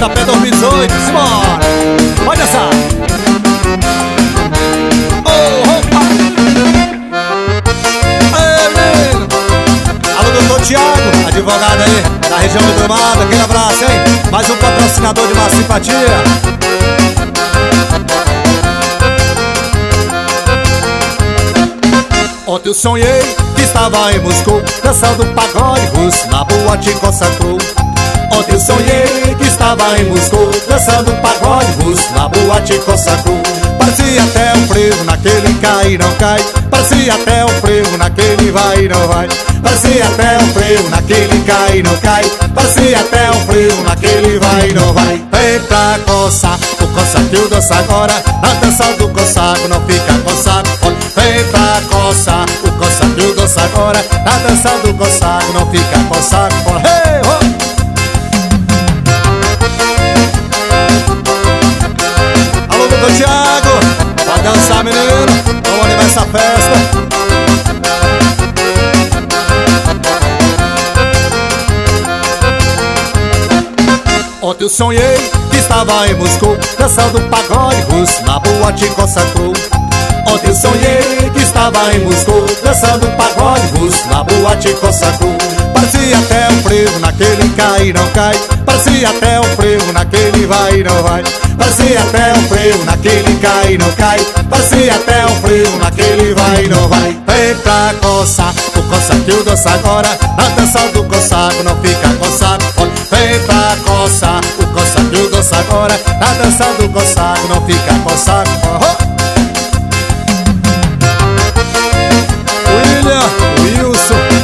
Arrasta-pé 2018, simbora! Pode dançar! Alô, doutor Thiago, advogado aí da região do Gramado, aquele abraço, hein? Mais um patrocinador de massa simpatia. Ontem eu sonhei que estava em Moscou, dançando pagode russo na boate Cossacru. Ontem eu sonhei que estava em Moscou, dançando pagode russo na boate Cossacru. Parecia até um frevo naquele cai e não cai, parecia até um frevo naquele vai e não vai, parecia até um frevo naquele cai e não cai, parecia até um frevo naquele vai e não vai. Vem pra coçar, o Cossacru dança agora, na dança do Cossaco não fica coçaco. Vem pra coçar, o Cossacru dança agora, na dança do Cossaco não fica coçaco. Hey, oh! Doutor Thiago, vai dançar, menino, vamos animar essa festa. Ontem eu sonhei que estava em Moscou, dançando pagode russo na boate Cossacru. Ontem eu sonhei que estava em Moscou, dançando pagode russo na boate Cossacru. Parecia até um frevo naquele cai e não cai, parecia até um frevo naquele vai e não vai, parecia até um frevo naquele cai e não cai, parecia até um frevo naquele vai e não vai. Vem pra coçar, o Cossacru dança agora, na dança do Cossaco não fica coçaco. Vem pra coçar, o Cossacru dança agora, na dança do Cossaco não fica coçaco. William, Wilson,